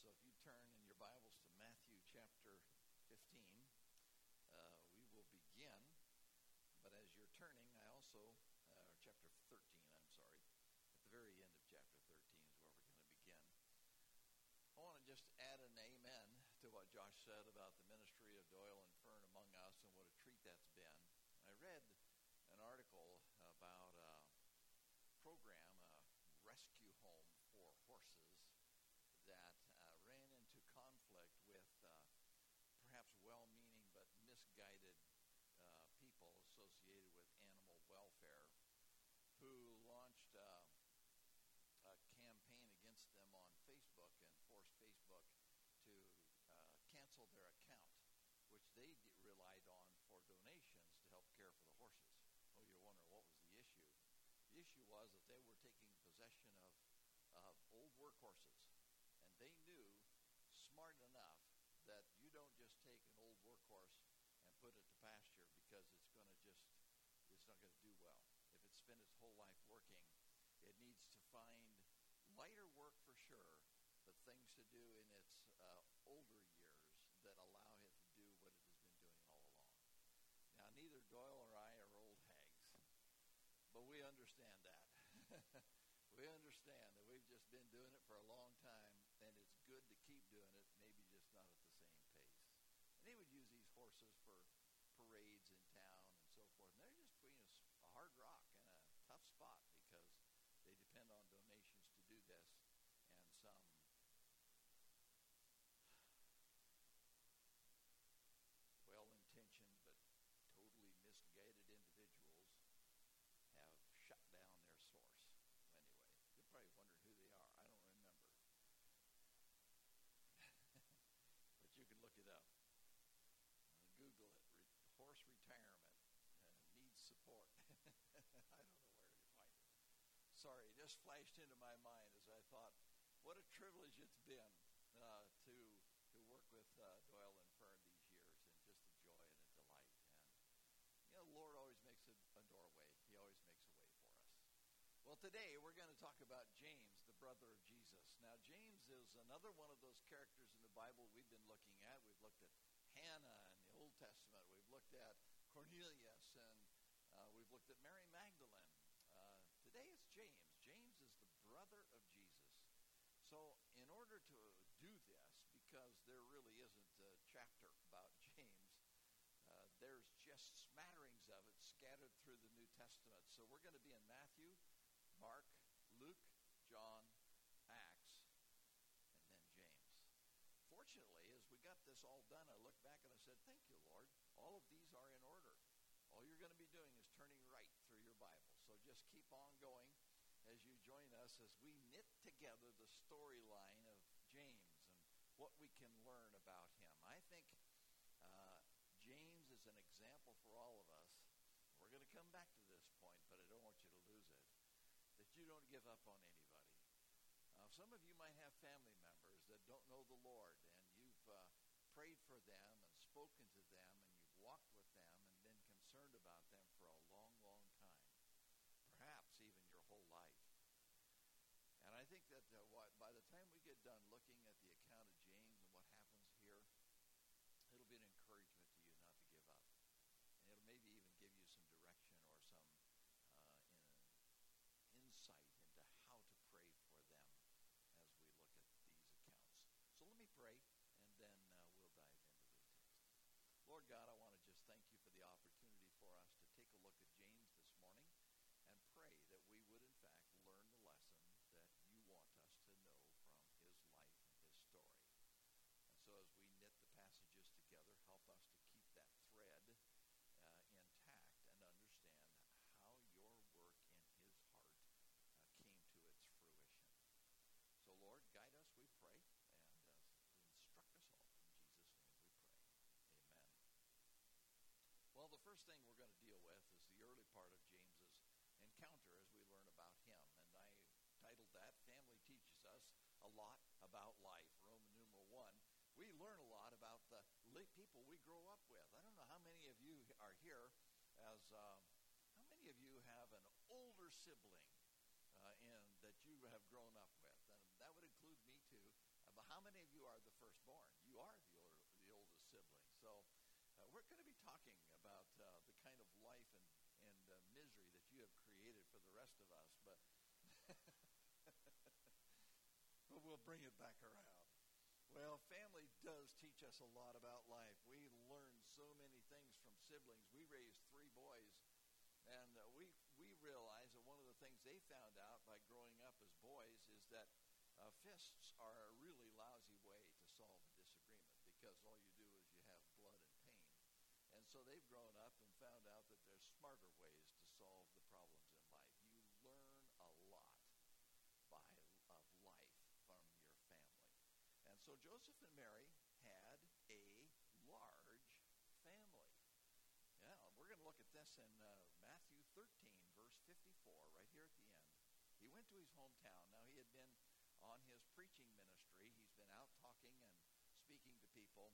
So if you turn in your Bibles to Matthew chapter 15, we will begin. But as you're turning, I also, chapter 13, I'm sorry, at the very end of chapter 13 is where we're going to begin. I want to just add an amen to what Josh said about the ministry of Doyle and Fern among us and what a treat that's been. I read an article about a program, a rescue home for horses that ran into conflict with perhaps well-meaning but misguided people associated with animal welfare who launched a campaign against them on Facebook and forced Facebook to cancel their account, which they relied on for donations to help care for the horses. Oh, you're wondering what was the issue? The issue was that they were taking possession of old workhorses, and they knew smart enough that you don't just take an old workhorse and put it to pasture because it's not going to do well. If it's spent its whole life working, it needs to find lighter work for sure, but things to do in its older years that allow it to do what it has been doing all along. Now, neither Doyle or I are old hags, but we understand that. We understand that we've just been doing it for a long time, and it's good to keep doing it, maybe just not at the same pace. And they would use these horses for parades in town and so forth. And they're just between a hard rock and a tough spot because they depend on donations to do this, and some well-intentioned but totally misguided individuals have shut down their source. Anyway, you're probably wondering who they are. I don't remember. But you can look it up. Google it. Horse retirement needs support. I don't know where to find it. Sorry, it just flashed into my mind as I thought, what a privilege it's been to work with Doyle and Fern these years, and just a joy and a delight. And the Lord always makes a doorway. He always makes a way for us. Well, today we're going to talk about James, the brother of Jesus. Now, James is another one of those characters in the Bible we've been looking at. We've looked at Hannah in the Old Testament. We've looked at Cornelius, and we've looked at Mary Magdalene. Today it's James. James is the brother of Jesus. So in order to do this, because there really isn't a chapter about James, there's just smatterings of it scattered through the New Testament. So we're going to be in Matthew, Mark, Luke, John, Acts, and then James. Fortunately, as we got this all done, I looked back and I said, thank you, Lord. All of these are in order. All you're going to be doing is turning right through your Bible. So just keep on going as you join us as we knit together the storyline of James and what we can learn about him. I think James is an example for all of us. We're going to come back to this point, but I don't want you to lose it, that you don't give up on anybody. Some of you might have family members that don't know the Lord, and you've prayed for them and spoken to them, and you've walked with them and been concerned about them for a long, long time, perhaps even your whole life. And I think that by the time we get done looking at the account of James and what happens here, it'll be an encouragement to you not to give up. And it'll maybe even give you some direction or some insight into how to pray for them as we look at these accounts. So let me pray, and then we'll dive into this text. Lord God, I want to just thank you for the opportunity for us to take a look at James this morning and pray that we would, in fact, learn the lesson that you want us to know from his life and his story. And so as we knit the passages together, help us to keep that thread intact and understand how your work in his heart came to its fruition. So, Lord, guide us, we pray, and instruct us all. In Jesus' name we pray. Amen. Well, the first thing we're going to deal with is the early part of James's encounter as we learn about him. And I titled that, Family Teaches Us a Lot About Life, Roman numeral 1. We learn a lot about the people we grow up with. I don't know how many of you are here as, how many of you have an older sibling that you have grown up with? And that would include me too. how many of you are the firstborn? You are the oldest sibling. So we're going to be talking about the kind of life and misery that you have created for the rest of us, but but we'll bring it back around. Well, family does teach us a lot about life. We learn so many things from siblings. We raised 3 boys, and we realized that one of the things they found out by growing up as boys is that fists are a really lousy way to solve a disagreement, because all you do is you have blood and pain. And so they've grown up and found out that there's smarter ways to solve the problems in life. You learn a lot of life from your family. And so Joseph and Mary had a large family. Yeah, we're going to look at this in Matthew 13, verse 54, right here at the end. He went to his hometown. Now, he had been on his preaching ministry. He's been out talking and speaking to people.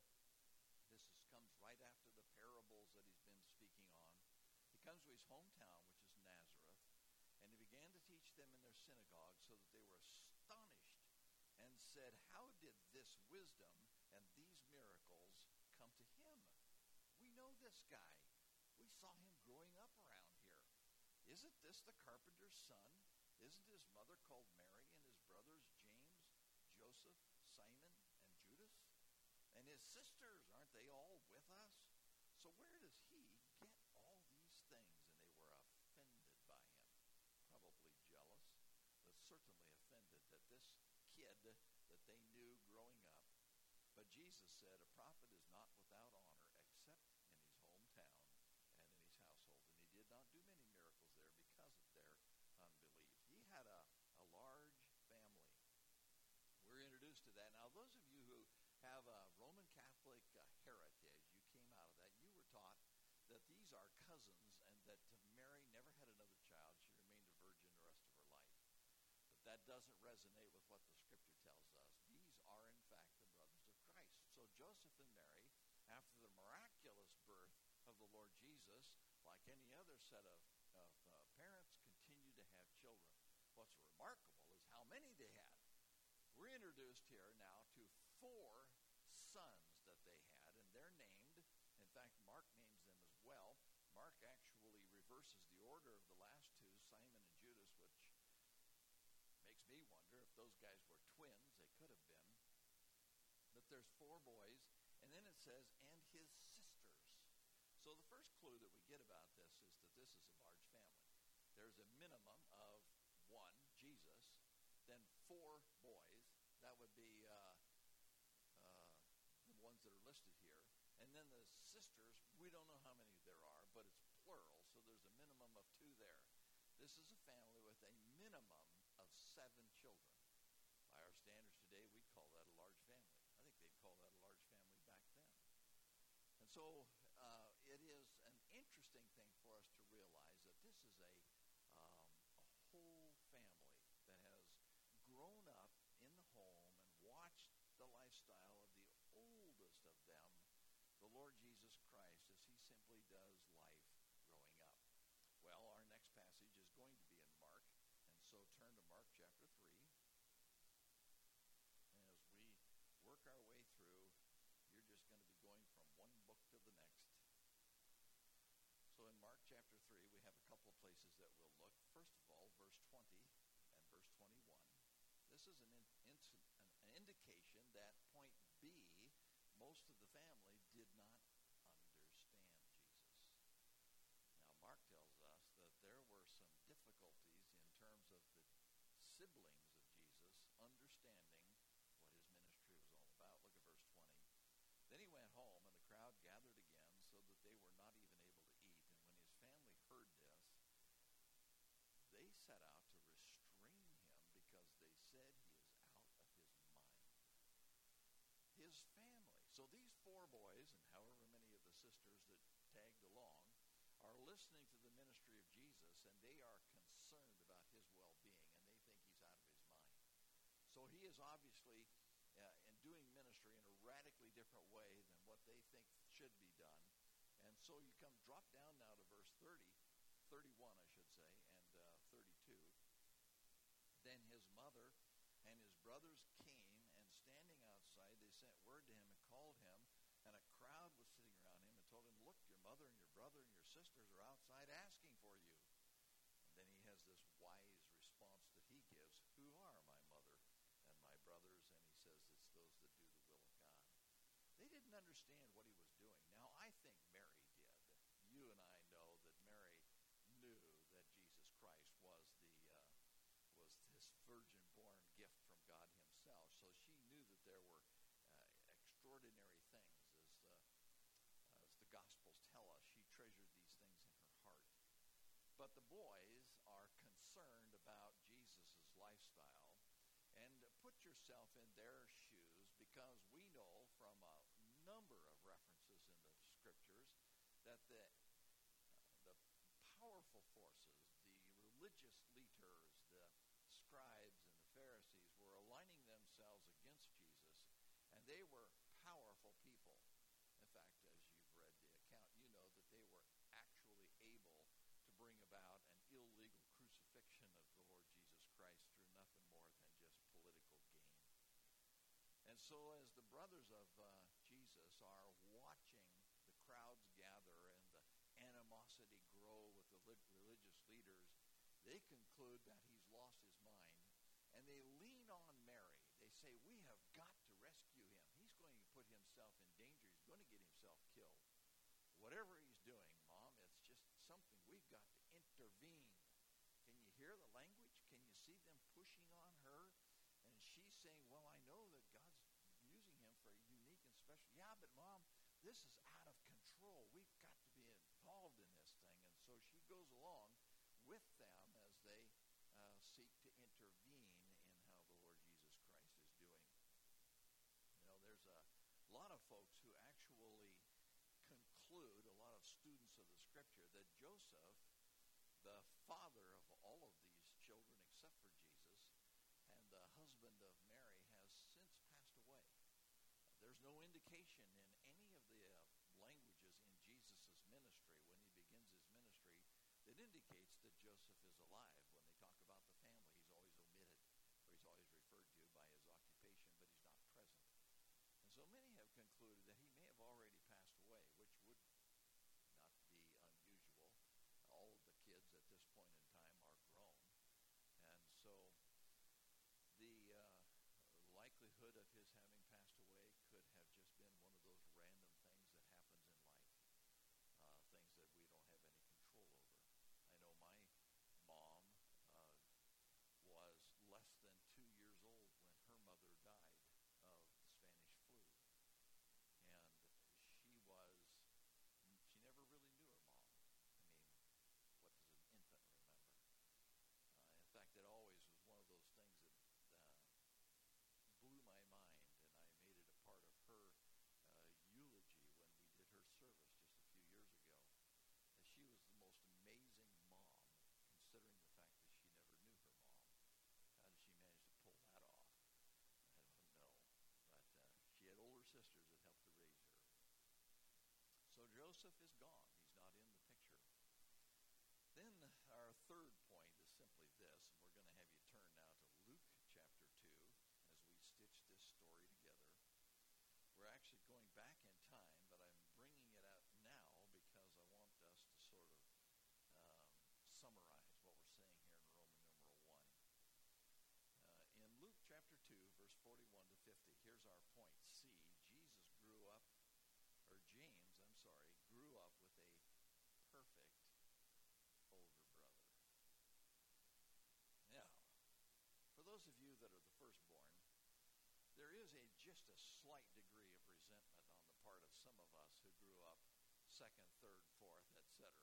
Comes right after the parables that he's been speaking on. He comes to his hometown, which is Nazareth, and he began to teach them in their synagogue, so that they were astonished and said, "How did this wisdom and these miracles come to him? We know this guy. We saw him growing up around here. Isn't this the carpenter's son? Isn't his mother called Mary, and his brothers James, Joseph, Simon, and Judas? And his sisters, aren't they all with us? So where does he get all these things?" And they were offended by him. Probably jealous, but certainly offended that this kid that they knew growing up. But Jesus said, "A prophet is not without honor except in his hometown and in his household." And he did not do many miracles there because of their unbelief. He had a large family. We're introduced to that. Now, those of you who have a Roman Catholic heritage, you came out of that, you were taught that these are cousins, and that Mary never had another child. She remained a virgin the rest of her life. But that doesn't resonate with what the Scripture tells us. These are, in fact, the brothers of Christ. So Joseph and Mary, after the miraculous birth of the Lord Jesus, like any other set of parents, continue to have children. What's remarkable is how many they had. We're introduced here now to 4 sons that they had, and they're named. In fact, Mark names them as well. Mark actually reverses the order of the last 2, Simon and Judas, which makes me wonder if those guys were twins. They could have been. But there's 4 boys, and then it says, "and his sisters." So the first clue that we get about this is that this is a large family. There's a minimum of 1, Jesus, then 4 boys. That would be the ones that are listed here. And then the sisters, we don't know how many there are, but it's plural, so there's a minimum of 2 there. This is a family with a minimum of 7 children. By our standards today, we'd call that a large family. I think they'd call that a large family back then. And so it is an interesting thing for us to realize that this is a whole family that has grown up in the home and watched the lifestyle of the oldest of them, the Lord Jesus Christ, as he simply does life growing up. Well, our next passage is going to be in Mark, and so turn to Mark chapter 3. And as we work our way through, you're just going to be going from one book to the next. So in Mark chapter 3, we have a couple of places that we'll look. First of all, verse 20 and verse 21. This is an indication that point B, most of the family did not understand Jesus. Now, Mark tells us that there were some difficulties in terms of the siblings of Jesus understanding what his ministry was all about. Look at verse 20. Then he went home, and the crowd gathered again, so that they were not even able to eat. And when his family heard this, they set out to restrain him, because they said he is out of his mind. His family. So these 4 boys, and however many of the sisters that tagged along, are listening to the ministry of Jesus, and they are concerned about his well-being, and they think he's out of his mind. So he is obviously in doing ministry in a radically different way than what they think should be done. And so you drop down now to verse 30, 31 I should say, and 32. Then his mother and his brothers came, and standing sent word to him and called him, and a crowd was sitting around him and told him, look, your mother and your brother and your sisters are outside asking for you. And then he has this wise response that he gives, who are my mother and my brothers? And he says, it's those that do the will of God. They didn't understand what he was doing. Now, I think Mary did. You and I know that Mary knew that Jesus Christ was this virgin-born gift from God himself. So she knew that there were extraordinary things, as the Gospels tell us. She treasured these things in her heart. But the boys are concerned about Jesus' lifestyle. And put yourself in their shoes, because we know from a number of references in the Scriptures that the powerful forces, the religious leaders, the scribes and the Pharisees were aligning themselves against Jesus, and they were powerful people. In fact, as you've read the account, you know that they were actually able to bring about an illegal crucifixion of the Lord Jesus Christ through nothing more than just political gain. And so as the brothers of Jesus are watching the crowds gather and the animosity grow with the religious leaders, they conclude that he's lost his mind, and they lean on Mary. They say, we have got to rescue him. He's going to put himself in danger. He's going to get himself killed. Whatever he's doing, Mom, it's just something. We've got to intervene. Can you hear the language? Can you see them pushing on her? And she's saying, well, I know that God's using him for a unique and special. Yeah, but Mom, this is out of control. We've got to be involved in this thing. And so she goes along with them as they seek to intervene in how the Lord Jesus Christ is doing. You know, there's a lot of folks who actually conclude, a lot of students of the Scripture, that Joseph, the father of all of these children except for Jesus, and the husband of Mary, has since passed away. There's no indication in any of the languages in Jesus' ministry, when he begins his ministry, that indicates that Joseph is alive. When they talk about the family, he's always omitted, or he's always referred to by his occupation, but he's not present. And so many have concluded that he may have already passed away, which would not be unusual. All of the kids at this point in time are grown. And so the likelihood of his having passed away could have just been one of those random things that happens in life, things that we don't have any control over. I know my mom was less than 2 years old when her mother died of the Spanish flu. And she never really knew her mom. I mean, what does an infant remember? In fact, it always was one of those things that blew my mind, and I made it a part of her eulogy when we did her service just a few years ago. That she was the most amazing mom, considering the fact that she never knew her mom. How did she manage to pull that off? I don't know. But she had older sisters that helped to raise her. So Joseph is gone. He's not in the picture. Then our third point is simply this, and we're going to have you turn now to Luke chapter 2 as we stitch this story together. We're actually going back in time, but I'm bringing it out now because I want us to sort of summarize what we're saying here in Roman numeral 1. In Luke chapter 2, verse 41 to 50, here's our point. See, James, grew up with a perfect older brother. Now, for those of you that are the firstborn, there is just a slight degree of resentment on the part of some of us who grew up second, third, fourth, etc.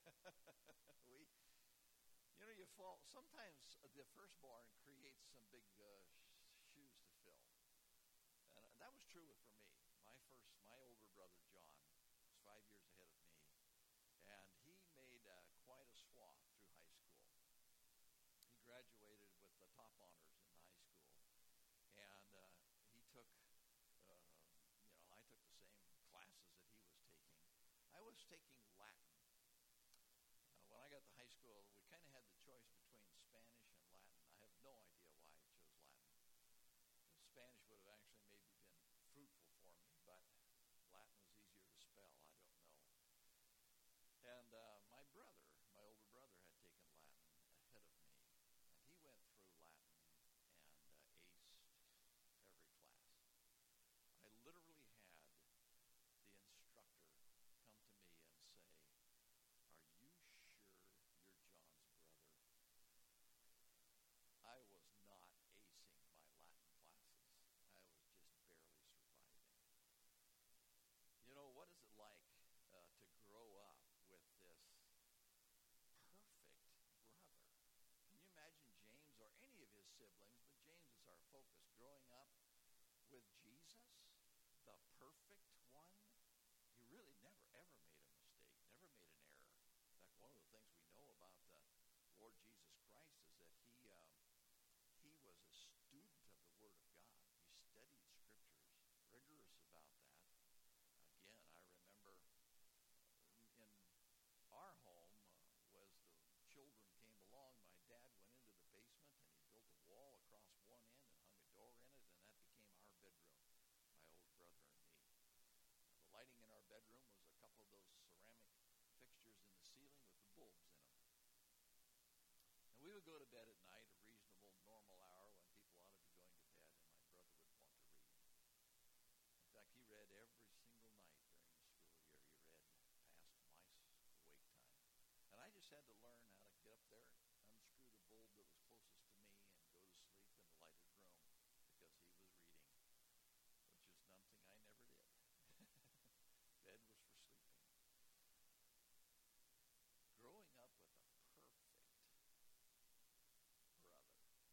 Sometimes the firstborn creates some big shoes to fill. And that was true for me. My older brother, John, was 5 years ahead of me. And he made quite a swath through high school. He graduated with the top honors in the high school. And he took, I took the same classes that he was taking. I was taking Latin. When I got to high school, we kind of had the choice between Spanish and Latin. I have no idea why I chose Latin. Spanish would have actually maybe been fruitful focus. Growing up with Jesus, the perfect one, he really never, ever made a mistake, never made an error. In fact, one of the things we know about the Lord Jesus Christ is that he was a student of the Word of God. He studied Scriptures, rigorous about that. Again, I remember in our home, as the children came along, my dad went into the basement and he built a wall across one end and hung a door in it, and that became our bedroom, my old brother and me. The lighting in our bedroom was a couple of those ceramic fixtures in the ceiling with the bulbs in them. And we would go to bed at night, a reasonable, normal hour when people ought to be going to bed, and my brother would want to read. In fact, he read every single night during the school year. He read past my wake time. And I just had to learn how to get up there, unscrew the bulb that was closest to me, and go to sleep in the lighted room because he was reading, which is something I never did. Bed was for sleeping. Growing up with a perfect brother,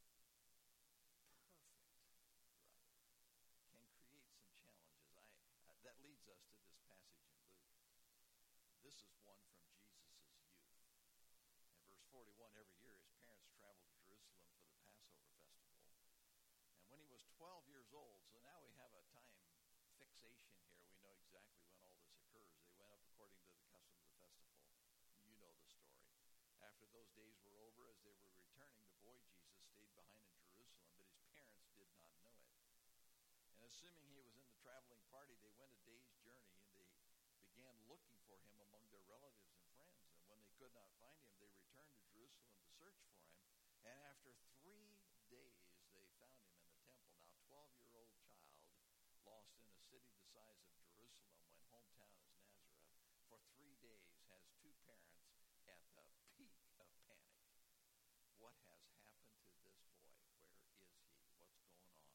can create some challenges. That leads us to this passage in Luke. This is one from Jesus' youth. In verse 41, every year his parents traveled to Jerusalem for the Passover festival. And when he was 12 years old, so now we have a time fixation here. We know exactly when all this occurs. They went up according to the custom of the festival. You know the story. After those days were over, as they were returning, the boy Jesus stayed behind in Jerusalem, but his parents did not know it. And assuming he was in the traveling party, they went a day's journey, and they began looking for him among their relatives and friends. And when they could not find him, they returned to Jerusalem to search for him. And after 3 days, they found him in the temple. Now, 12-year-old child lost in a city the size of Jerusalem, when hometown is Nazareth, for 3 days has two parents at the peak of panic. What has happened to this boy? Where is he? What's going on?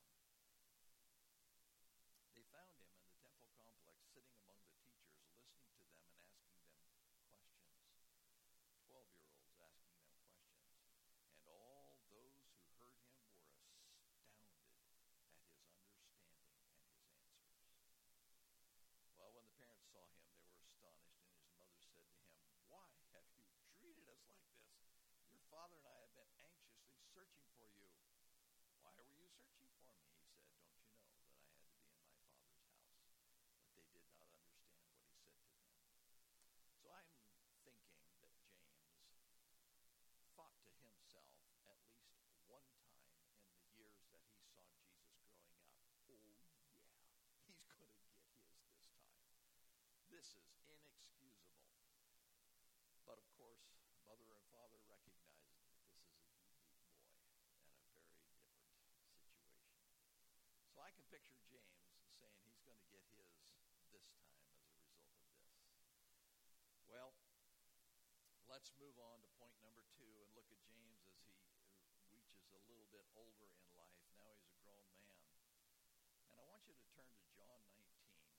They found him in the temple complex, sitting among the teachers, listening to them and asking them questions. 12-year-olds asking them questions. And all those who heard him were astounded at his understanding and his answers. Well, when the parents saw him, they were astonished, and his mother said to him, "Why have you treated us like this? Your father and I have been anxiously searching for you." "Why were you searching for me?" he said. "Don't you know that I had to be in my father's house?" But they did not understand what he said to them. So I'm thinking that James thought to himself at least one time in the years that he saw Jesus growing up, "Oh yeah, he's going to get his this time. This is inexcusable." But of course, mother and father recognized that this is a unique boy and a very different situation. So I can picture James saying he's going to get his this time as a result of this. Well, let's move on to point number 2 and look at James as he reaches a little bit older in life. Now he's a grown man. And I want you to turn to John 19.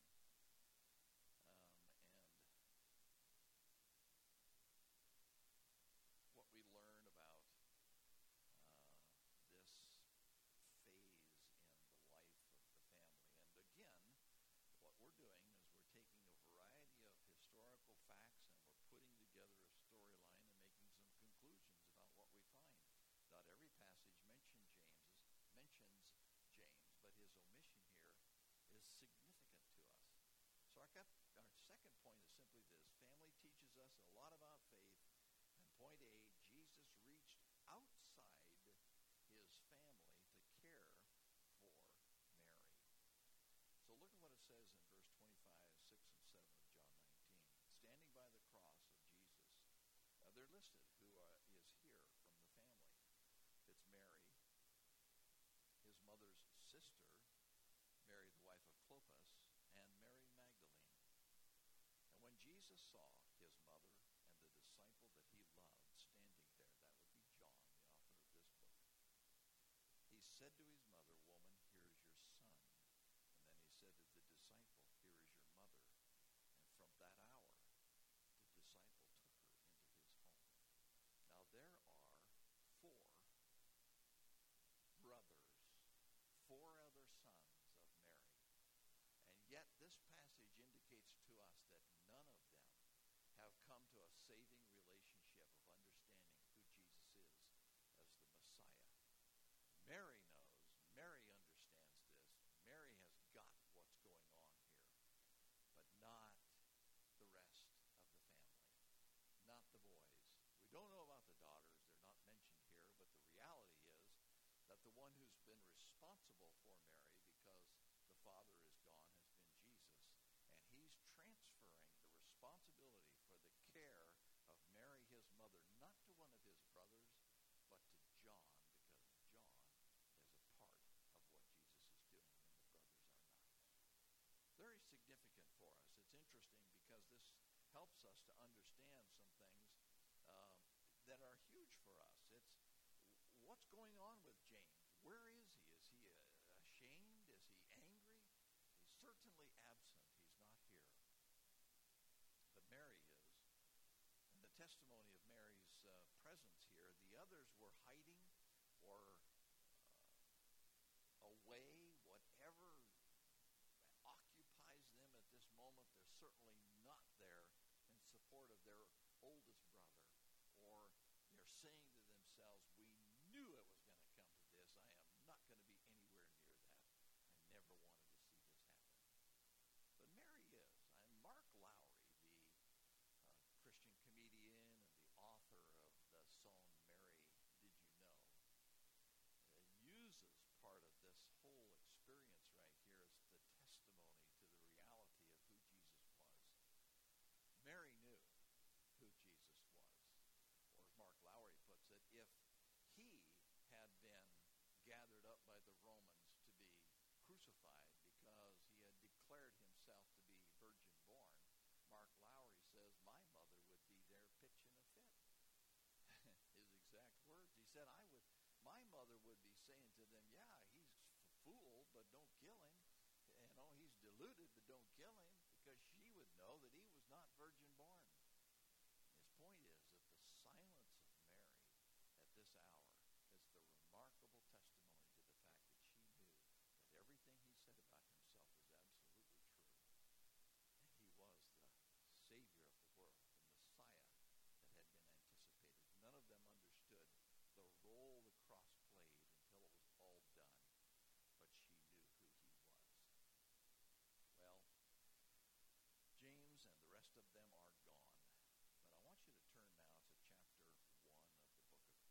And what we learn about this phase in the life of the family. And again, what we're doing is we're taking a variety of historical facts and we're putting together a storyline and making some conclusions about what we find. Not every passage mentions James, but his omission here is significant to us. So our second point is simply this: family teaches us a lot about faith. And point A, Jesus reached outside his family to care for Mary. So look at what it says in verse 25, 6 and 7 of John 19. Standing by the cross of Jesus. They're listed who is here from the family. It's Mary, his mother's sister, Mary the wife of Clopas, and Mary Magdalene. And when Jesus saw his mother and the disciple that he loved standing there, that would be John, the author of this book, he said to his mother, "Woman, here is your son." And then he said to the disciple, "Here is your mother." And from that hour, the disciple took her into his home. Now there are 4 brothers this passage indicates to us that none of them have come to a saving relationship of understanding who Jesus is as the Messiah. Mary knows. Mary understands this. Mary has got what's going on here, but not the rest of the family, not the boys. We don't know about the daughters. They're not mentioned here, but the reality is that the one who's been responsible for Mary, because the father is gone, has been Jesus. And he's transferring the responsibility for the care of Mary, his mother, not to one of his brothers, but to John, because John is a part of what Jesus is doing and the brothers are not. Very significant for us. It's interesting because this helps us to understand some things that are huge for us. It's what's going on with James. Where is he? Is he ashamed? Is he angry? He's certainly absent. He's not here. But Mary is. And the testimony of Mary's presence here, the others were hiding or away, whatever occupies them at this moment. They're certainly not there in support of their oldest brother. Or they're saying to themselves, we knew it was going to come to this. I am not going to be anywhere near that. I never wanted to see this happen. But Mary is. And Mark Lowry, the Christian comedian and the author of the song Mary, Did You Know, uses part of this whole experience right here as the testimony to the reality of who Jesus was. Mary knew who Jesus was. Or as Mark Lowry puts it, if he had been gathered up by the Romans to be crucified because he had declared himself to be virgin born, Mark Lowry says, my mother would be there pitching a fit. His exact words. He said, my mother would be saying to them, yeah, he's fool, but don't kill him. He's deluded, but don't kill him, because she would know that he was not virgin born. His point is that the silence of Mary at this hour is the remarkable testimony to the fact that she knew that everything he said about himself was absolutely true. And he was the Savior of the world, the Messiah that had been anticipated. None of them understood the role the cross played until it was all done, but she knew who he was. Well, James and the rest of them are gone. But I want you to turn now to chapter 1 of the book of Acts,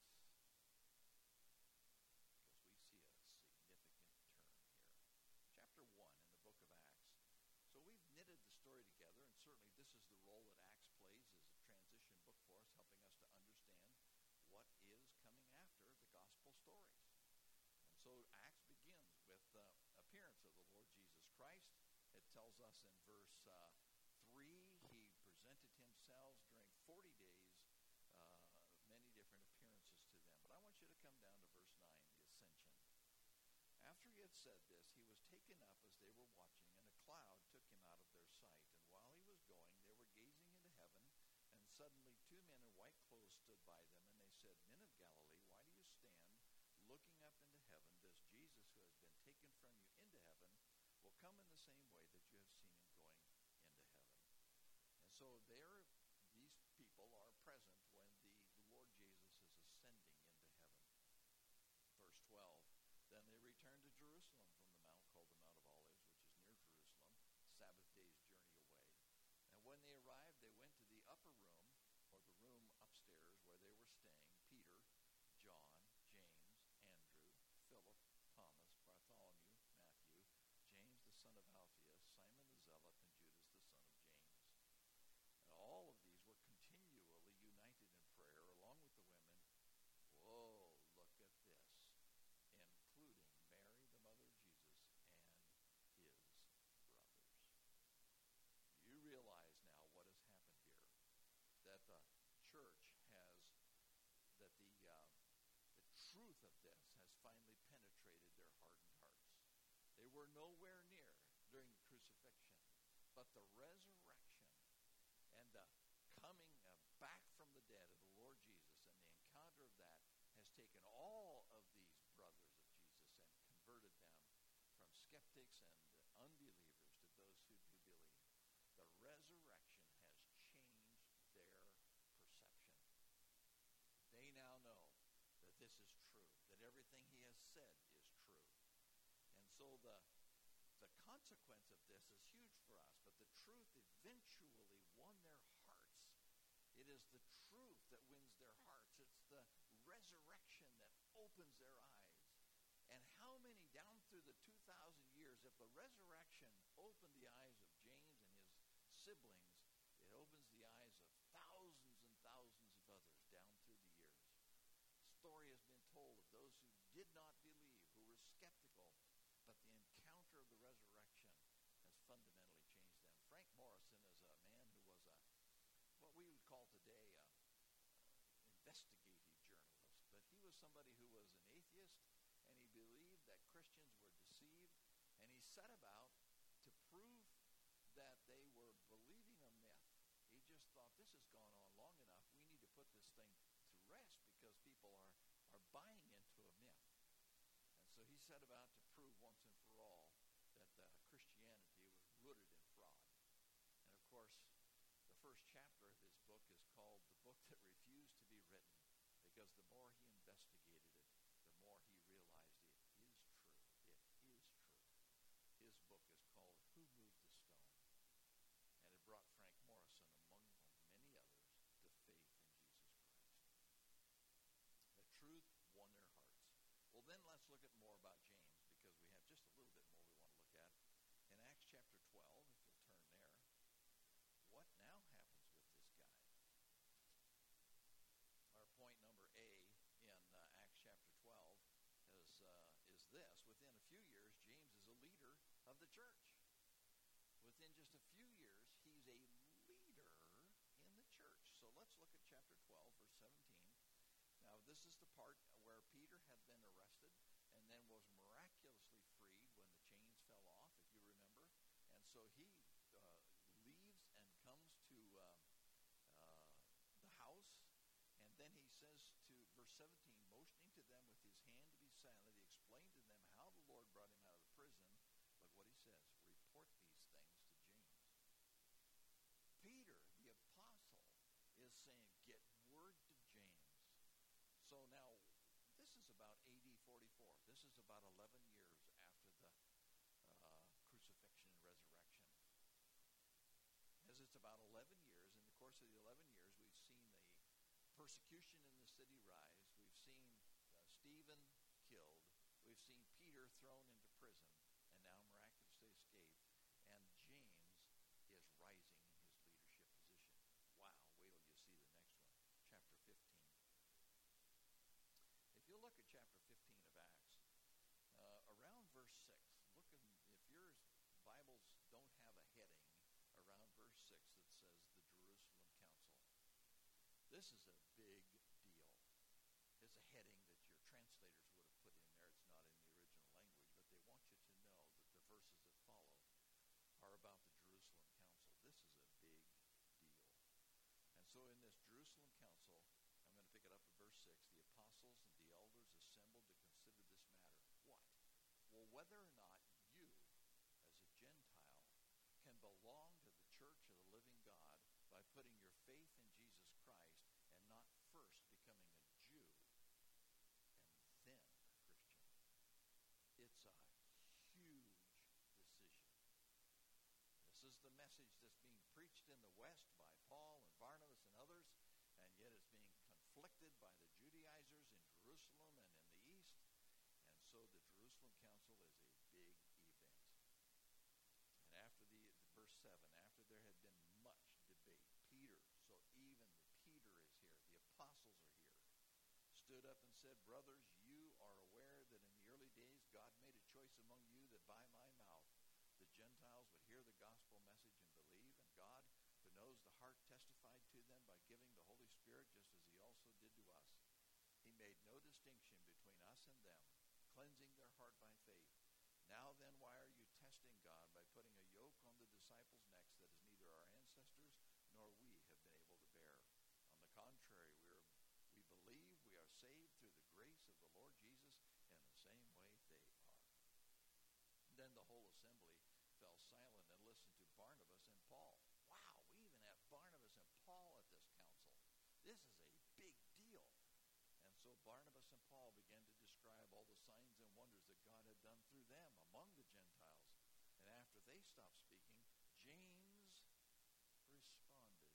because we see a significant turn here. Chapter 1 in the book of Acts. So we've knitted the story together, and certainly this is the role that Acts plays as a transition book for us, helping us to understand what is coming after the gospel stories. And so Acts begins with the appearance of the Lord Jesus Christ. It tells us in verse 3, he presented himself during 40 days, many different appearances to them. But I want you to come down to verse 9, the ascension. After he had said this, he was taken up as they were watching, and a cloud took him out of their sight. And while he was going, they were gazing into heaven, and suddenly 2 men in white clothes stood by them, and they said, Men of Galilee, why do you stand looking up into heaven? This Jesus who has been taken from you into heaven will come in the same way that you have seen him going into heaven. And so these people are present when the Lord Jesus is ascending into heaven. Verse 12, then they returned to Jerusalem from the mount called the Mount of Olives, which is near Jerusalem, Sabbath day's journey away. And when they arrived, they went to the upper room, or the room upstairs where they were staying, Peter, John, James, Andrew, Philip, Thomas, Bartholomew, Matthew, James the son of Alphaeus, Simon the Zealot, and Judas the son of James. And all of these were continually united in prayer along with the women. Whoa, look at this. Including Mary, the mother of Jesus, and his brothers. You realize now what has happened here. That the church has, that the truth of this has finally penetrated their hardened hearts. They were nowhere near during the crucifixion, but the resurrection and the coming back from the dead of the Lord Jesus and the encounter of that has taken all of these brothers of Jesus and converted them from skeptics and unbelievers to those this is true, that everything he has said is true. And so the consequence of this is huge for us, but the truth eventually won their hearts. It is the truth that wins their hearts. It's the resurrection that opens their eyes. And how many down through the 2,000 years, if the resurrection opened the eyes of James and his siblings, it opens the eyes of thousands and thousands of others down through the years. Story has been told of those who did not believe, who were skeptical, but the encounter of the resurrection has fundamentally changed them. Frank Morrison is a man who was what we would call today investigative journalist, but he was somebody who was an atheist, and he believed that Christians were deceived, and he set about to prove that they were believing a myth. He just thought, this has gone on long enough, we need to put this thing to rest because people are buying into a myth. And so he set about to prove once and for all that Christianity was rooted in fraud. And of course, the first chapter of his book is called The Book That Refused to Be Written, because the more he investigated it, the more he realized it is true. It is true. His book is called Who Moved the Stone? And it brought Frank Morrison, among many others, to faith in Jesus Christ. The truth won their hearts. Well, then let's look at more about James, because we have just a little bit more we want to look at. In Acts chapter 12, if you'll turn there, what now happens with this guy? Our point number A in Acts chapter 12 is this. Within a few years, James is a leader of the church. Within just a few years, he's a leader in the church. So let's look at chapter 12, verse 17. Now, this is the part where Peter had been arrested and then was miraculously freed when the chains fell off, if you remember. And so he leaves and comes to the house, and then he says to verse 17, motioning to them with his hand to be silent, he explained to them how the Lord brought him out of prison. But what he says, report these things to James. Peter, the apostle, is saying, get word to James. So now, this is about AD 44. This is about 11 years after the crucifixion and resurrection. As it's about 11 years, in the course of the 11 years, we've seen the persecution in the city rise. We've seen Stephen killed. We've seen Peter thrown into prison and now miraculously escaped. And James is rising in his leadership position. Wow, wait till you see the next one. Chapter 15. If you look at chapter 15 of Acts, around verse 6, look at, if your Bibles don't have a heading around verse 6 that says the Jerusalem Council. This is a big deal. It's a heading that your translators would have put in there. It's not in the original language, but they want you to know that the verses that follow are about the Jerusalem Council. This is a big deal. And so in this Jerusalem Council, I'm going to pick it up at verse 6, the apostles and the elders assembled to consider this matter. What? Well, whether or not you, as a Gentile, can belong to the church of the living God by putting your faith in Jesus Christ and not first becoming a Jew and then a Christian. It's a huge decision. This is the message that's being preached in the West by Paul and Barnabas and others, and yet it's being conflicted by the Judaizers in Jerusalem and in the East. And so the Jerusalem Council is a big event. And after verse 7, after there had been much debate, Peter, so even Peter is here, the apostles are here, stood up and said, brothers, you are aware that in the early days God made a choice among you that by my mouth the Gentiles would hear the gospel message and believe, and God, who knows the heart, testified to them by giving the Holy Spirit just as he also did to us. He made no distinction between us and them, cleansing their heart by faith. Now then, why are you testing God by putting a yoke on the disciples' necks that is neither our ancestors nor we have been able to bear? On the contrary, we believe we are saved through the grace of the Lord Jesus in the same way they are. Then the whole assembly fell silent and listened to Barnabas and Paul. Wow, we even have Barnabas and Paul at this council. This is a big deal. And so Barnabas and Paul wonders that God had done through them among the Gentiles. And after they stopped speaking, James responded.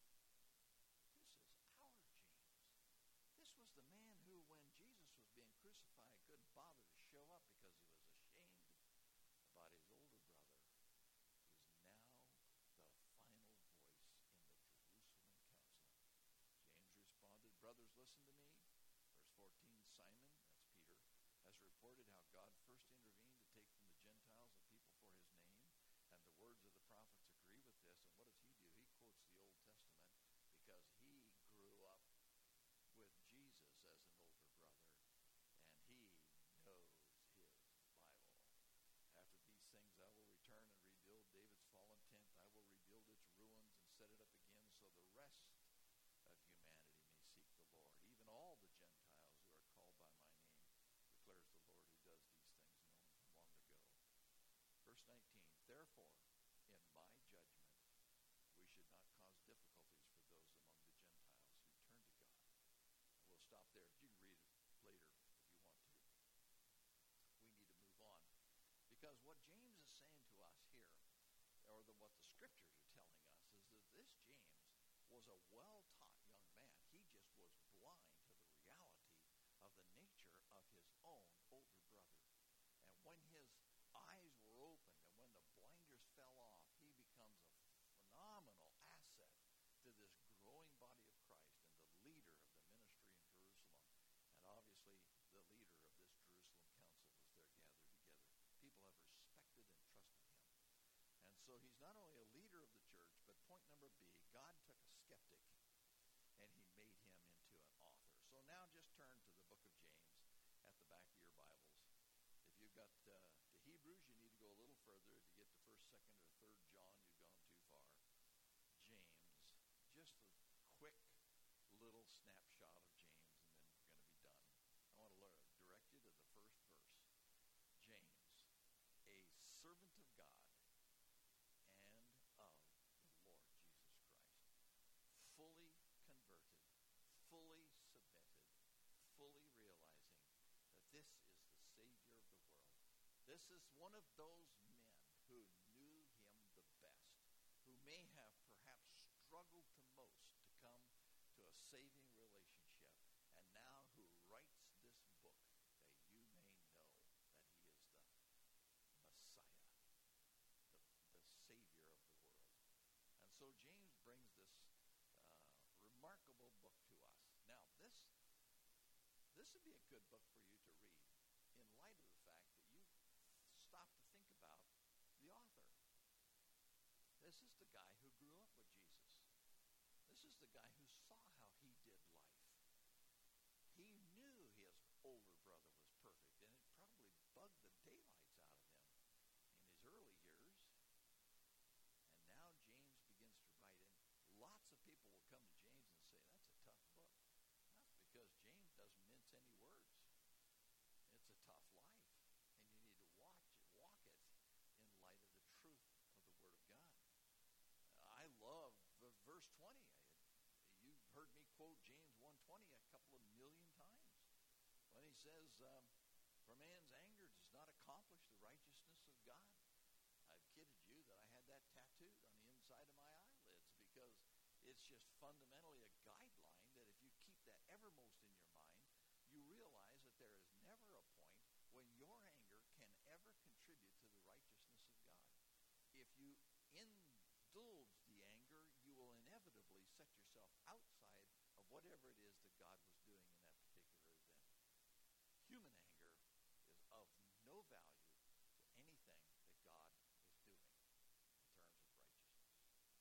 This is our James. This was the man who, when Jesus was being crucified, couldn't bother to show up because he was ashamed about his older brother, is now the final voice in the Jerusalem council. James responded, "Brothers, listen to me." Verse 14, Simon, that's Peter, has reported how God first intervened to take from the Gentiles a people for his name, and the words of the prophets agree with this. And what does he do? He quotes the Old Testament because he grew up with Jesus as an older brother, and he knows his Bible. After these things I will return and rebuild David's fallen tent. I will rebuild its ruins and set it up again, so the rest of humanity may seek the Lord, even all the Gentiles who are called by my name, declares the Lord who does these things known from long ago. Verse 19, therefore, in my judgment, we should not cause difficulties for those among the Gentiles who turn to God. We'll stop there. You can read it later if you want to. We need to move on. Because what James is saying to us here, or what the scriptures are telling us, is that this James was a well-taught young man. He just was blind to the reality of the nature of his own older brother. And when his eyes were opened and when the blinders fell off, he becomes a phenomenal asset to this growing body of Christ and the leader of the ministry in Jerusalem. And obviously the leader of this Jerusalem council was there gathered together. People have respected and trusted him. And so he's not only a leader of the church, but point number B, God took a skeptic and he made him into an author. So now just turn to the book of James at the back of your Bibles. If you've got to Hebrews, you need to go a little further. If you get to 1st, 2nd, or 3rd John, you've gone too far. James, just a quick little snapshot of James, and then we're going to be done. I want to direct you to the first verse. James, a servant of God and of the Lord Jesus Christ, fully converted, fully submitted, fully realizing that this is the Savior of the world. This is one of those men who knew him the best, who may have perhaps struggled the most to come to a saving relationship, and now who writes this book that you may know that he is the Messiah, the Savior of the world. And so James brings this remarkable book to us. Now, this would be a good book for you to read in light of the fact that you stop to think about the author. This is the guy who grew up with Jesus. This is the guy who saw how he did life. He knew his older brother was perfect, and it probably bugged the daylights out of him in his early years. And now James begins to write in. Lots of people will come to James and say, that's a tough book. That's because James doesn't mince any words. It's a tough life, and you need to walk it in light of the truth of the Word of God. I love verse 20. You've heard me quote James 1:20 a couple of million times when he says, for man's anger does not accomplish the righteousness of God. I've kidded you that I had that tattooed on the inside of my eyelids because it's just fundamentally a guideline that if you keep that evermost in your mind, you realize that there is never a point when your anger can ever contribute to the righteousness of God. If you indulge the anger, you will inevitably set yourself outside of whatever it is that God was doing in that particular event. Human anger is of no value to anything that God is doing in terms of righteousness.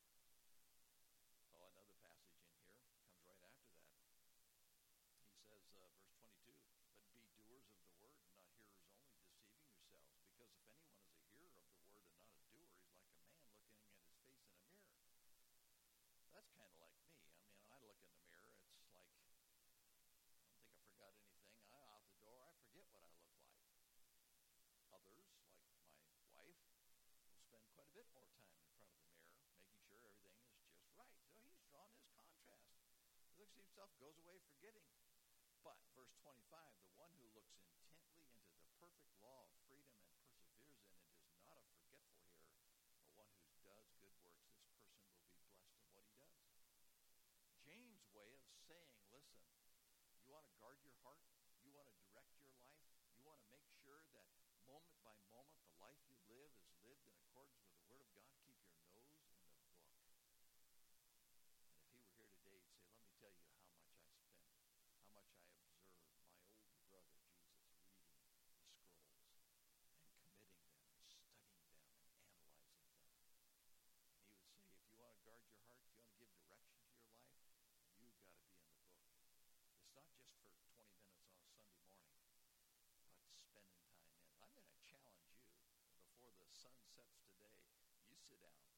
Oh, another passage in here comes right after that. He says, verse 22, but be doers of the word and not hearers only, deceiving yourselves. Because if anyone is a hearer of the word and not a doer, he's like a man looking at his face in a mirror. That's kind of like me. I mean, I look in the mirror, it's like, I don't think I forgot anything. I'm out the door, I forget what I look like. Others, like my wife, will spend quite a bit more time in front of the mirror, making sure everything is just right. So he's drawn his contrast. He looks at himself, goes away forgetting. But, verse 25, the one who looks intently into the perfect law of freedom and perseveres in it is not a forgetful hearer, but one who does good works. This person will be blessed in what he does. James' way of saying, listen, you want to guard your heart? You want to direct your life? You want to make sure that moment by moment the life you live is lived in accordance with the Word of God? Keep your nose in the book. And if he were here today, he'd say, let me tell you how much I spent, how much I observed my older brother Jesus reading the scrolls and committing them and studying them and analyzing them. And he would say, if you want to guard your heart, if you want to give direction to your life, you've got to be in the book. It's not just for 20 minutes on a Sunday morning, but spending time in it. I'm going to challenge you before the sun sets today. You sit down.